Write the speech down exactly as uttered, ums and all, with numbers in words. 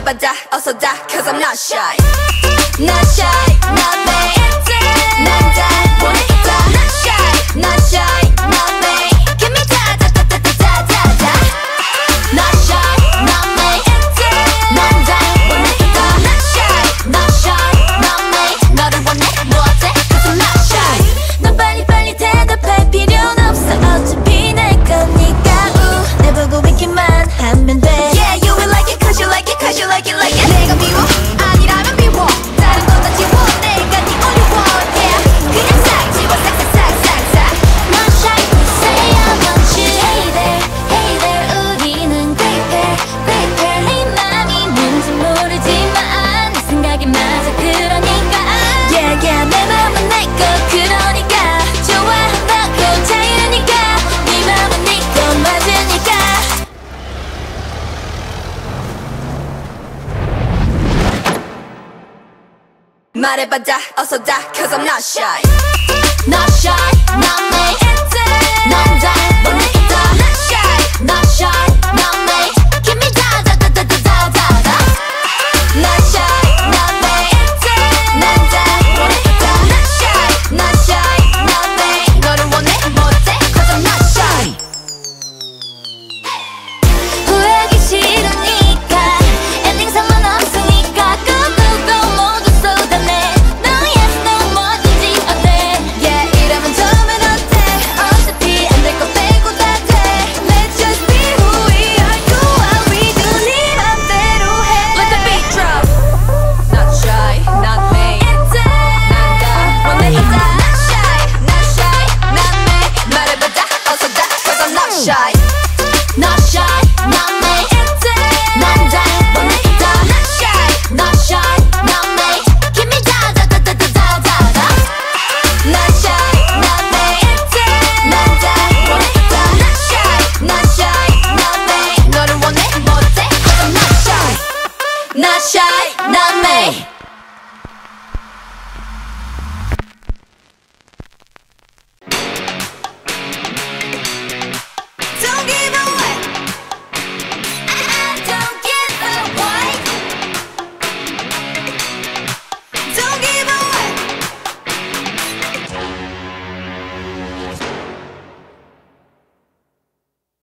말해봐자 어서 다 cause I'm not shy Not shy not me 난잘 보내겠다 Not shy not shy not me Give me da da da da da da da Not shy not me 난잘 보내겠다 Not shy not shy not me 너를 원해 뭐 어때 cause I'm not shy 넌 빨리빨리 대답할 필요는 없어 어차피 내 거니까 우 내 보고 있기만 하면 돼 Yeah you will like it cause you like it cause you like it like it 내가 미워? 아니라면 미워 다른 건 다 지워 내가 네 only one yeah 그냥 싹 지워 싹싹싹싹싹 Not shy we say I want you Hey there hey there 우리는 great pair great pair 네 맘이 뭔지 모르지만 내 생각이 맞아 그러니까 Yeah yeah 내 맘은 내 거 그러니까 좋아한다고 자유니까 네 맘은 네 거 맞으니까 말해봐자 어서 다 cause I'm not shy Not shy not